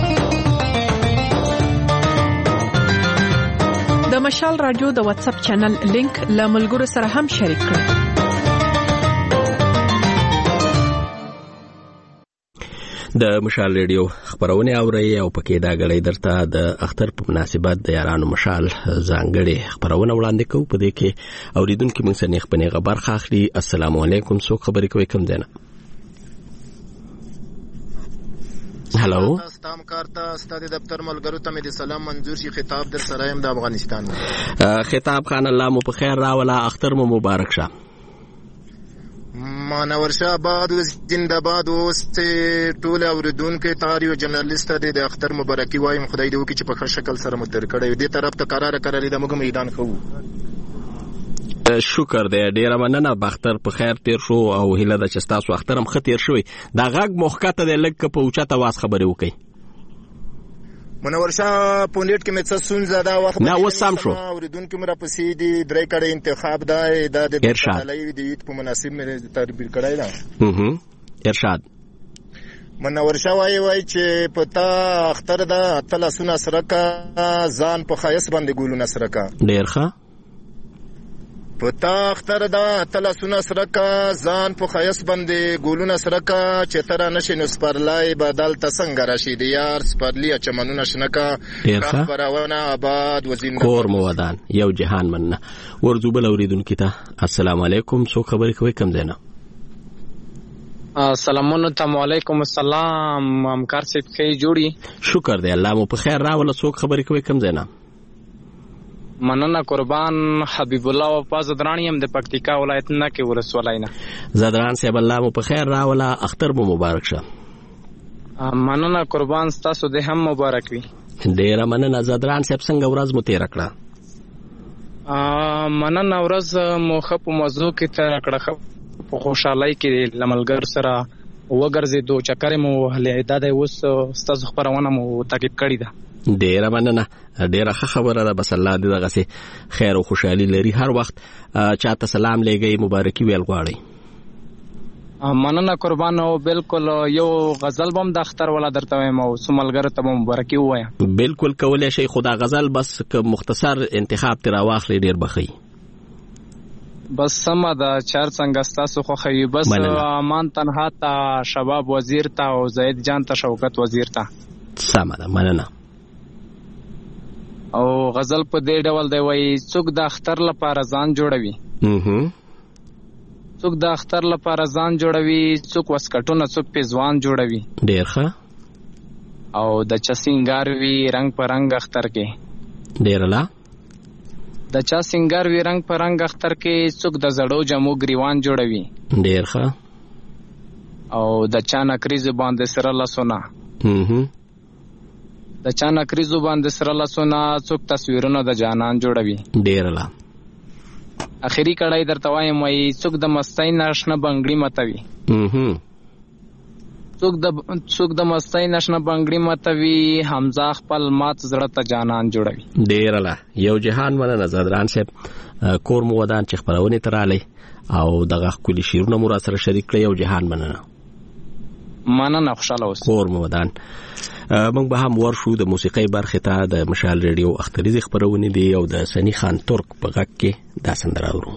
د مشال رادیو د واتس اپ چینل لینک له ملګرو سره هم شریک کړئ. د مشال ریډیو خبرونه اوري او پکې دا غړي درته د اختر په مناسبت د یارانو مشال ځانګړي خبرونه وړاندې کوو. په دې کې اوریدونکو موږ سره نه خبرې خبر خاخلي. السلام علیکم، څوک خبرې کوي؟ کوم دی نه؟ هالو، ستام کارته ستاسو دفتر ملګرو ته مې د سلام منظور شي. خطاب در سره يم د افغانستان. خطاب خان الله مو په خیر راولا، اختر مو مبارک شه. مانور شاه آباد زنده‌باد. اوس ټول اوریدونکو ته یو جرنالیست دی د اختر مبارکي وایم. خدای دې وکړي چې په ښه شکل سره متر کړی دې طرف ته قرار قرارې د موږ میدان خو. شکر دی، ډیره مننه. باختر په خیر تیر شو او هیله ده چې تاسو اختر هم خطر شوی. دا غږ مخکته د لک په اوچته واس خبرې وکي. منور شاه په نیټ کې مې څه سونځه دا وخت نه وسام شو. اوریدونکو مې را پسې دي درې کړه انتخاب دی د دلایي د عید په مناسب مې تعبیر کړای دا. هه ارشاد منور شاه وایي وایي چې پتا اختر دا تل سونه سره کا ځان په خایس باندې ګولونه سره کا ډیر ښه. پتا اختر دا تل سونه سره کا ځان په خایس باندې ګولونه سره کا چې تر نشي نو سپرلای بدل تسنګ راشي دی یار سپرلی چمنونه شنکا خبرونه آباد وزین کور مو ودان یو جهان مننه. ورزوبل اوریدونکو ته السلام علیکم، څوک خبرې کوي؟ کوم دی نه؟ السلام علیکم. السلام همکار صاحب خیر جوړی؟ شکر دی الله مو په خیر راول. څوک خبرې کوي؟ کوم دی نه؟ مننه قربان. حبیب الله وفا زدرانی هم د پکتیکا ولایت نه کې ولسوالای نه. زدران صاحب الله مو په خیر راولا، اختر مو مبارک شه. مننه قربان، تاسو دې هم مبارک وي. ډیره مننه. زدران صاحب څنګه ورځ مو تیر کړه؟ مننه ورځ مو خپ موضوع کې تیر کړه، په خوشحالۍ کې لملګر سره وګرځېدو چکرې مو وهلې. دا دی اوس ستاسو خپرونه مو تعقیب کړې ده. ډیره مننه، ډیره ښه خبره ده. بس الله دې دغسې خیر او خوشحالي لري. هر وخت چاته سلام لېږئ، مبارکي ویل غواړئ؟ مننه قربان. او بالکل یو غزل بم د اختر ولا درته وایم او سملګر ته مبارکي وایم. بالکل کولای شي. خدا غزل بس که مختصر انتخاب تر واخلې ډیر بخي. بس سم دا چار څنګه ستاسو خو خي. بس امان تنها ته، شباب وزیر ته او زید جان ته، شوکت وزیر ته. سم ده، مننه. او غزل په دې ډول دی وای: څوک د اختر لپاره ځان جوړوي، څوک د اختر لپاره ځان جوړوي، څوک وسکټونه څوک په ځوان جوړوي. ډیر ښه. او د چا سنگار وی رنگ په رنگ اختر کې. ډیر لا. د چا سنگار وی رنگ په رنگ اختر کې، څوک د زړو جمو گریوان جوړوي. ډیر ښه. او د چا نکریز باندې سره لاسونه، د چا نکریزو باندې سره لاسونه، څوک تصویرونه د جانان جوړوي. ډیر لا. اخیری کړای درته وایم وای: څوک د مستۍ ناشنه بنگړی متوي، څوک د څوک د مستۍ ناشنه بنگړی متوي، حمزه خپل مات زړه ته جانان جوړوي. ډیر لا. یو جهان مننه زادران صاحب، کور مو ودان چې خبرونه تراله او دغه کلی شیرونه مو را سره شریک کړی. یو جهان مننه. مننه، خوشاله اوسئ. کور مو ودان. موږ به هم ورشو د موسیقۍ برخې ته. د مشال ریډیو اختریزي خبرونه دي او د سنی خان ترک په غږ کې دا سندره اورو.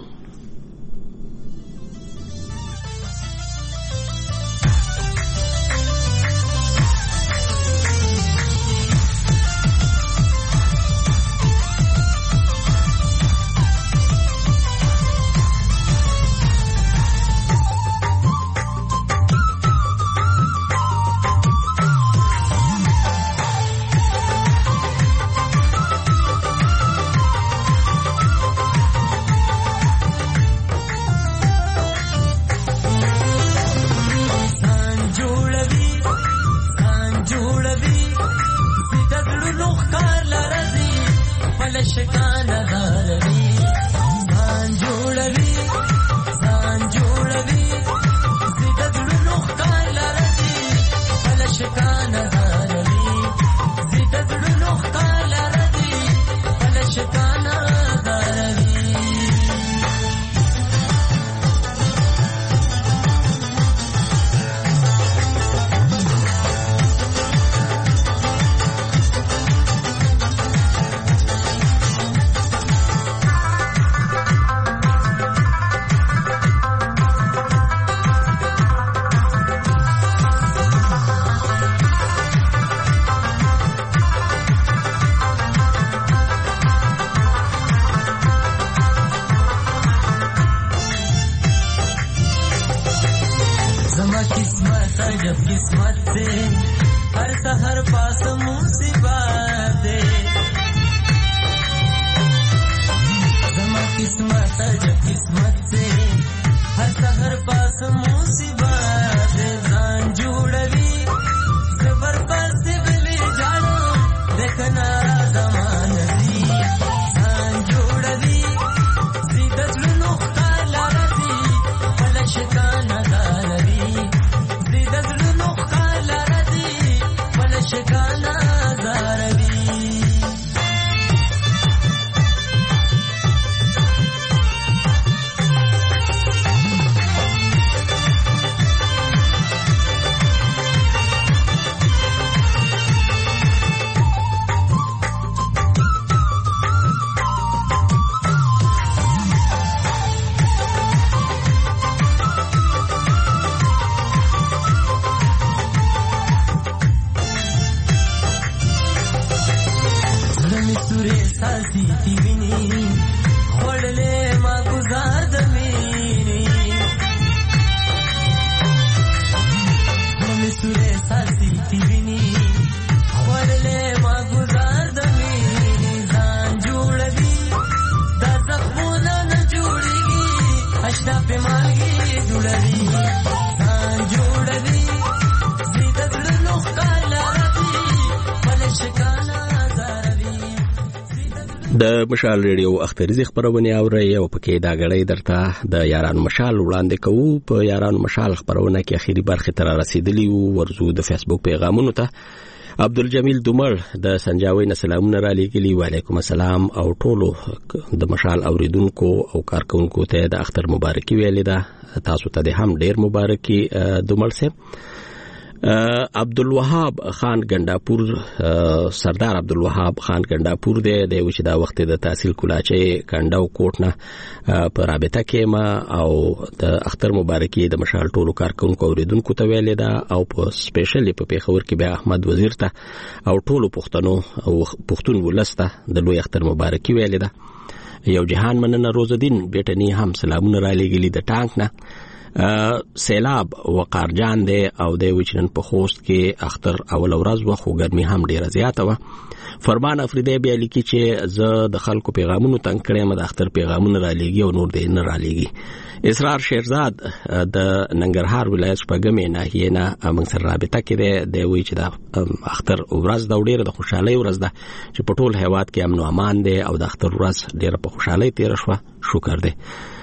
د مشال ریډیو اختریزي خبرونه اوري او پکې دا غړې درته د یارانو مشال وړاندې کوو. په یارانو مشال خبرونه کې اخیری برخه تر رسیدلی وو. ورزو د فیسبوک پیغامونو ته عبدالجمیل دومر د سنجاوي نه سلامونه را لېږلي. وعلیکم السلام او ټولو د مشال اوریدونکو او کارکونکو ته د اختر مبارکي ویلې ده. تاسو ته هم ډیر مبارکي دومر صاحب. عبدالوهاب خان ګنداپور سردار عبدالوهاب خان ګنداپور دی د وچ دا وخت د تحصیل کولاچې کنډاو کوټ نه په رابطه کې ما او د اختر مبارکي د مشال ټولو کارکونکو اوریدونکو ته ویلې ده او په سپیشلی په پیښور کې بیا احمد وزیر ته او ټولو پښتنو او پښتون ولسته د لوی اختر مبارکي ویلې ده. یو جهان مننه روز الدین بیٹنی هم سلامونه را لېږلي د ټانک نه. سیلاب وقار جان دی او د وچنن په خوست کې اختر اول ورځ و خو ګرمي هم ډیره زیاته و. فرمان افریدی بیا لیکي چې زه د خلکو پیغامونو تنګ کړم د اختر پیغامونه را لېږي او نور دې نه را لېږي. اسرار شیرزاد د ننګرهار ولایت شپږمې ناحیې نه موږ سره رابطه کړې دی. وایي چې د اختر ورځ د ډیره د خوشحالۍ ورځ ده چې په ټول هیواد کې امن او امان دی او د اختر ورځ ډیره په خوشحالۍ تیر شوه. شکر دی.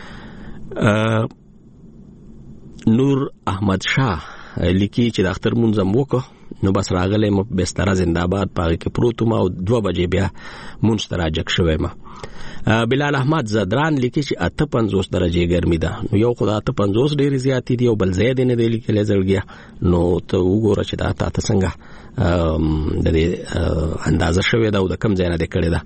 نور احمد شاه لیکي چې د اختر منځم وکړو نو بس راغلی م بستر زنده‌باد پاره کې پروت ما او دوه بجې بیا مونږ ته راجک شوی ما. بلال احمد زدران لیکي چې اته پنځوس درجه ګرمي ده. نو یو خدای اته پنځوس ډېر زیات دي او بل زیات نه دی لیکل زړګیا. نو ته وګوره چې دا تاسو څنګه د دې اندازه شوی دا او د کم ځای نه دی کړی دا.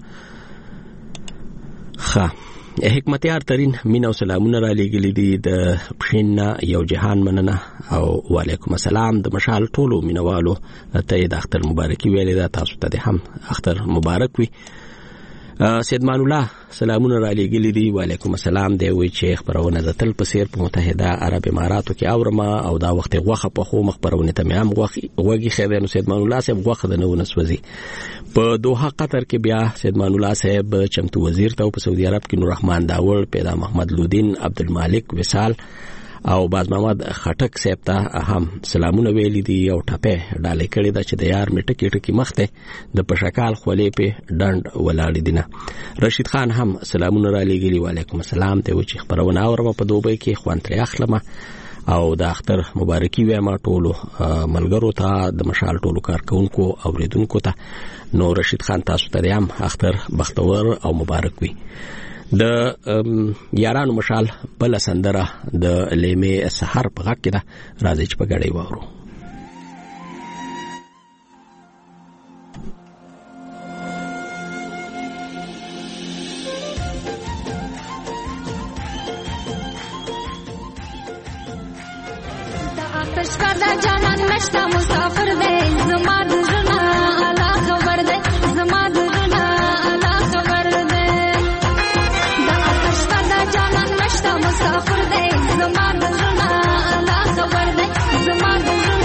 ښه حکمتیار ترین مینا او سلامونه را لېږلي دي د پښین یو جهان مننه او وعلیکم السلام د مشال ټولو مینوالو ته د اختر مبارکي ویلې ده. تاسو ته هم اختر مبارک وي. سیدمان الله سلامونه را لېږلي دي. وعلیکم السلام دی. وایي چې خبرونه د تل په څیر په متحده عرب اماراتو کې اورم او دا وخت غوښه په خو خبرونه ته مې هم غوښي وږي خیر نو سیدمان الله صاحب غوښه د نو نسوځي. په دوحه قطر کې بیا سیدمان الله صاحب چمتو وزیر ته په سعودي عرب کې نور رحمان داور پیدا محمد لودین عبدالمالک وصال او باز محمد خټک صاحب ته هم سلامونه ویلي دي او ټپه ډالې کړې ده چې د یار می ټکی ټکی مخته د پشکال خولې په ډند ولاړې دي نه. رشید خان هم سلامونه را لېږلي. وعلیکم السلام ته و چې خبرونه اورم په دوبۍ کې خوان تر اخلم او د اختر مبارکي وایم ټولو ملګرو ته د مشال ټولو کارکونکو اوریدونکو ته. نو رشید خان تاسو ته هم اختر بختور او مبارک وي. د یارانو مشال بل سندره د لیمه سحر په غږ کې ده. راځي چې په غړې وورو. د آتش پرده جانان نشته مسافر دی زما د ژوند الله خبر دی زما د ژوند الله خبر دی. مسافر دی زما د ژوند الله خبر دی زما د ژوند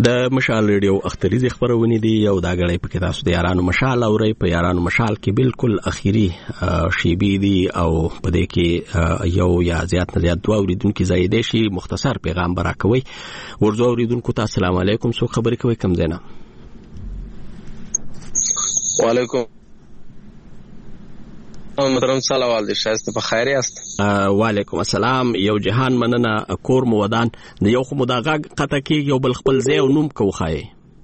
د مشال ریډیو اختریزي خبرونه دي یو دا غړې په کې تاسو د یارانو مشال اوري په یارانو مشال کې بالکل اخیری شیبي دي او په دې کې یو یا زیات نه زیات دوه اوریدونکو زیاده شي مختصر پیغام براکوي ورزو اوریدونکو ته السلام علیکم سو خبرې کوي کم زینا وعلیکم محترم سلام دې شایسته په خیر یاست وعلیکم السلام یو جهان مننه کور مو ودان د یو خو مداغه قطه کې یو بل خپل ځای او نوم کوخای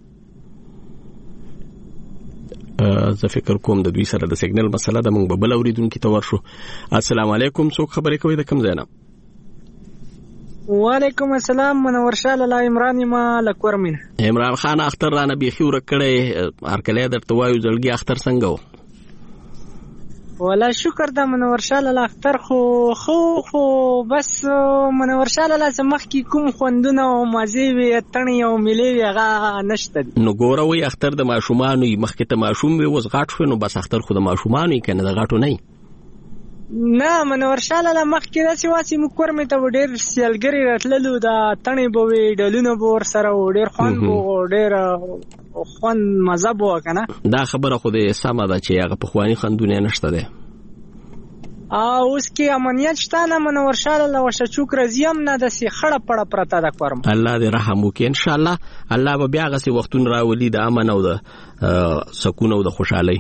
زه فکر کوم د دوی سره د سیګنل مسله د موږ بل اوریدونکو ته ورشو السلام علیکم څوک خبرې کوي د کم ځای نه وعلیکم السلام منور شاه الله عمران ما لکورمن عمران خان اختر رانه بيخي ورکړې ارکلې درته وایو ځلګي اختر څنګه و ولا شکر د منور شاه الله اختر خو خو خو بس منور شاه الله سمخ کی کوم خوندونه او مزي وي تڼي او ملي هغه نشته نو ګوروي اختر د ماشومان مخکې ته ماشوم وي وز غاټ شو نو بس اختر خو د ماشومان کنه د غاټو نه نه منور شاه الله مخ کې راسي واسي مو کورمه ته ډېر سیلګری راتللو د تڼي بوي ډلونه بور سره ډېر خوان بو ډېر خوان مزه بو کنه دا خبره خو د سما ده چې هغه په خواني خندونه نشته ده او اوس کې امنیت شته نه منور شاه الله وشچوک رزیم نه د سي خړه پړه پرته د کورم الله دې رحم وکړي ان شاء الله الله به بیا غسي وختون راولي د امن او د سکون او د خوشحالي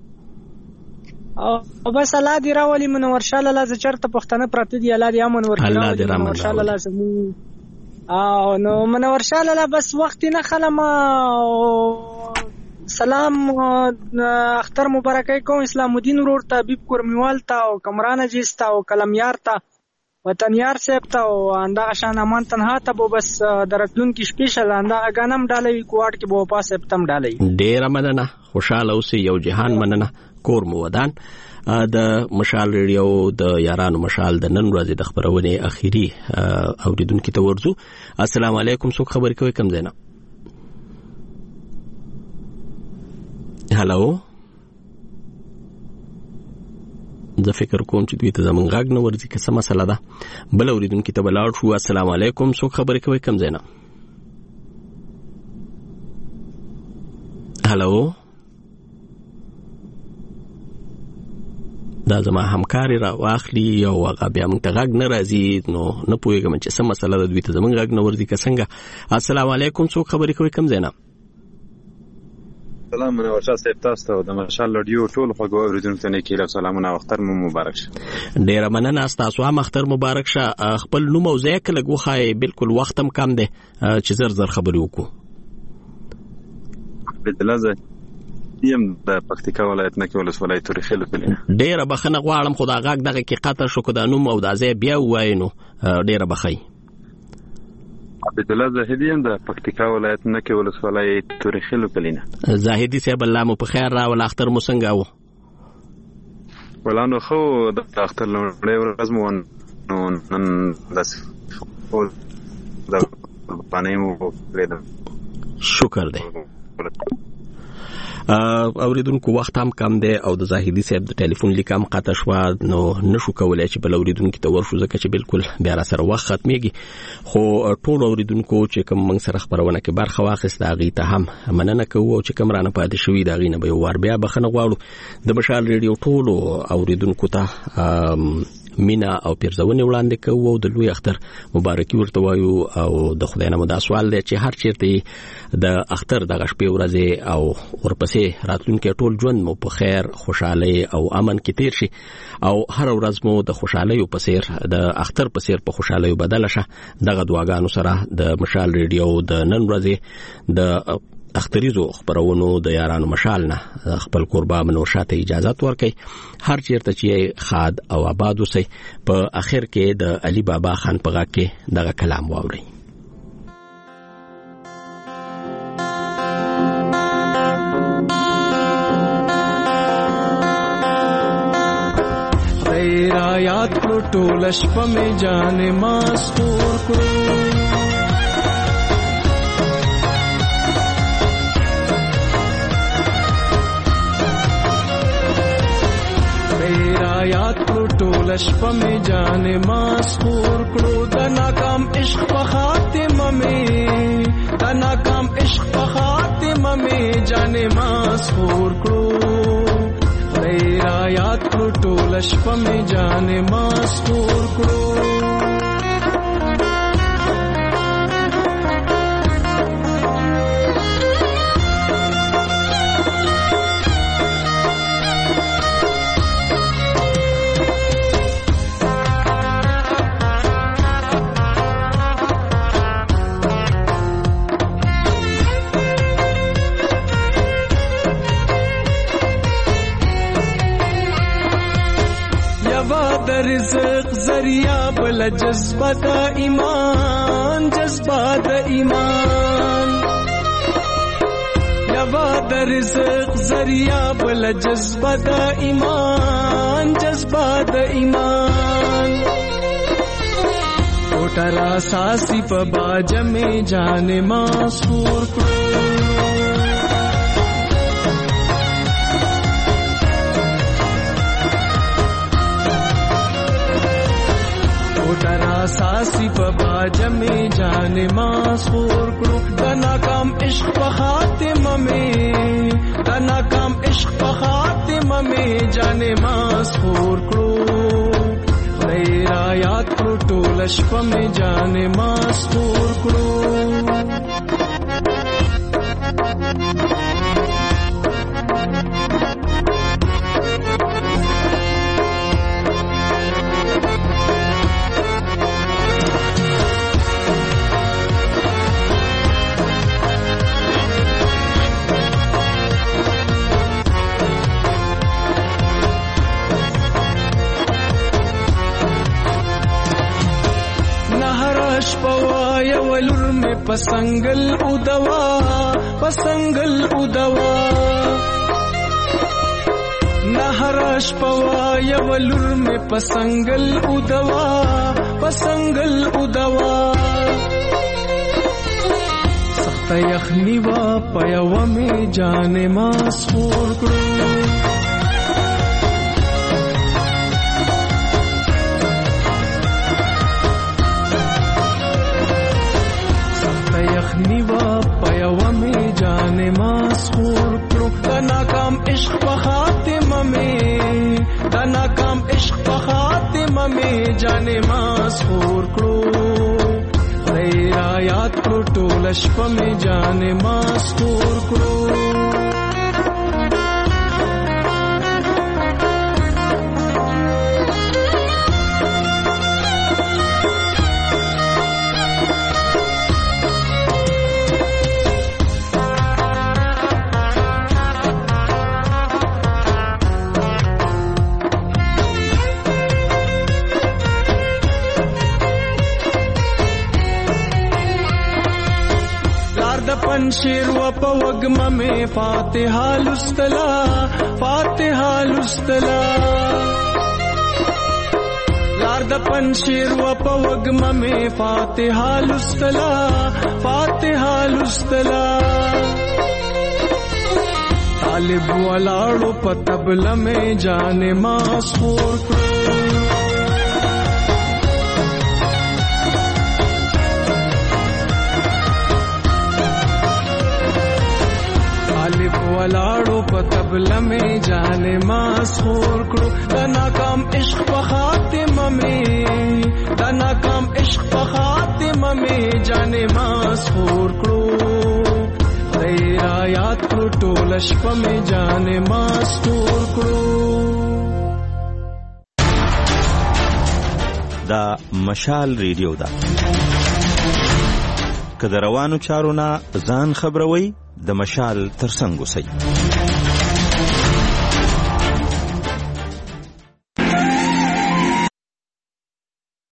او بس الله دې راولي منور شاه الله ز چرته پښتنه پرته دی الله دې امن ورکړي الله دې رحم شاه الله زمو او نو منور شاه الله بس وخت نه خلم سلام اختر مبارکای کوم اسلام الدین ورور ته حبیب کورمیوال ته او کمران جستا او کلمیار ته وطنیار صاحب ته او اندغه شان امان تنها ته بس درتلون کې سپیشل اندغه غنم ډالوي کوټ کې بو پاسه پتم ډالوي ډیر مننه خوشاله اوسې یو جهان مننه کور مو ودان د مشال ریډیو د یارانو مشال د نن ورځې د خبرونه اخیری اوریدونکو ته ورزو السلام علیکم څوک خبرې کوي کم زینا هالو زه فکر کوم چې دوی ته زمونږ غږ نه ورځي که څه مسله ده بل اوریدونکو ته بلاړ شو السلام علیکم څوک خبرې کوي کم زینا هالو دا زما همکاري را واخلي او هغه بیا موږ ته غږ نه راځي نو نه پوهېږم چې څه مسله ده دوی ته زمونږ غږ نه ورځي که څنګه السلام علیکم څوک خبرې کوي کم زینا سلام منور شاه صاحب تاسو ته د مشال رادیو ټول خوږو اوریدونکو ته نیکی له سلامونه اختر مو مبارک شه ډیر مننه تاسو هم اختر مبارک شه خپل نوم او ځای کله غوخای بالکل وخت هم کم دی چې زر زر خبرې وکړو بدلازه یم د پکتیکا ولایت نه کې ولسوالۍ تاریخي لکلینه ډیر بخنه غواړم خدا غاګ دغه کې قطر شو کو د نوم او د ځای بیا واینو ډیر بخای عبدالله زاهدی هم د پکتیکا ولایت نه کې ولسوالۍ تاریخي لکلینه زاهدی صاحب الله مو په خیر را ول اختر مو څنګه و ولانو خو د اختر لومړی ورځ مو نو نن داس ول د باندې مو پرېدم شکر دی اوریدونکو وخت هم کم دی او د زاهدی صاحب د ټلیفون لیکم قطع شو نو نشو کولای چې بل اوریدونکو ته ورشو ځکه چې بالکل بیا را سره وخت ختميږي خو ټول اوریدونکو چې کوم موږ سره خبرونه کې برخه واخیسته هغه ته هم مننه کوو او چې کوم رانه پاتې شوی دا غینه به ور بیا بخنه غواړو د مشال ریډیو ټول اوریدونکو ته مینا او پیرزونه وړاندې کوو او د لوی اختر مبارکي ورته وایو او د خدای نه مدا سوال دی چې هر چیرته د اختر د غشپې ورځې او ورپسې راتلونکي ټول ژوند مو په خیر خوشحالي او امن کې تیر شي او هر ورځ مو د خوشحالي په سیر د اختر په سیر په خوشحالي بدل شه دغه دعاګانو سره د مشال ریډیو د نن ورځې د اختریزو خبرونو د یارانو مشال نه خپل قربا منور شاته اجازه ورکړي هر چیرته چې خاد او آباد وسی په اخر کې د علي بابا خان په غاکه دغه کلام واوري را یاد کړو ټول شپه می جان ما ستور کړو یاد کړو ټول شپه می جان ما سپور کړو د ناکام عشق په خاتمه می د ناکام جانې ما سپور کړو خدای را یاد کړو ټول شپه مې جانې ما سپور کړو رزق ذریعہ بل جذبہ دا ایمان جذبہ دا ایمان یوا دا رزق ذریعہ بل جذبہ دا ایمان جذبہ دا ایمان کوٹرا ساسی پا باج میں جانے ماسور کرو ساسی پا باج میں جانے ماسور کرو دا ناکام عشق پا خاتمہ میں دا ناکام عشق پا خاتمہ میں جانے ماسور کرو غیر آیات کرو ٹول شپہ میں جانے ماسور کرو پسنگل ادوا پسنگل ادوا نہرش پوا یولر میں پسنگل ادوا پسنگل ادوا سخت یخنی وا پیو میں جانے ماسور کرو نیوا پیوا میں جانے ماسور کرو دا ناکام عشق پا خاتمہ میں دا ناکام عشق پا خاتمہ میں جانے ماسور کرو غیر آیات کرو ٹول شپہ میں جانے ماسور کرو شیر و پوگم میں فاتحہ لستلا فاتحہ لستلا لارد پنشیر و پوگم میں فاتحہ لستلا فاتحہ لستلا طالب ولاڑو پتبل میں جانے ماسور کرو ولاڑو پتبل میں جانے ماسور کرو دا ناکام عشق پا خاتمہ میں دا ناکام عشق پا خاتمہ میں جانے ماسور کرو غیر آیات کرو ٹول شپہ میں جانے ماسور کرو دا مشال ریډیو دا که د روانو چارو نه ځان خبروي د مشال ترڅنګ اوسئ.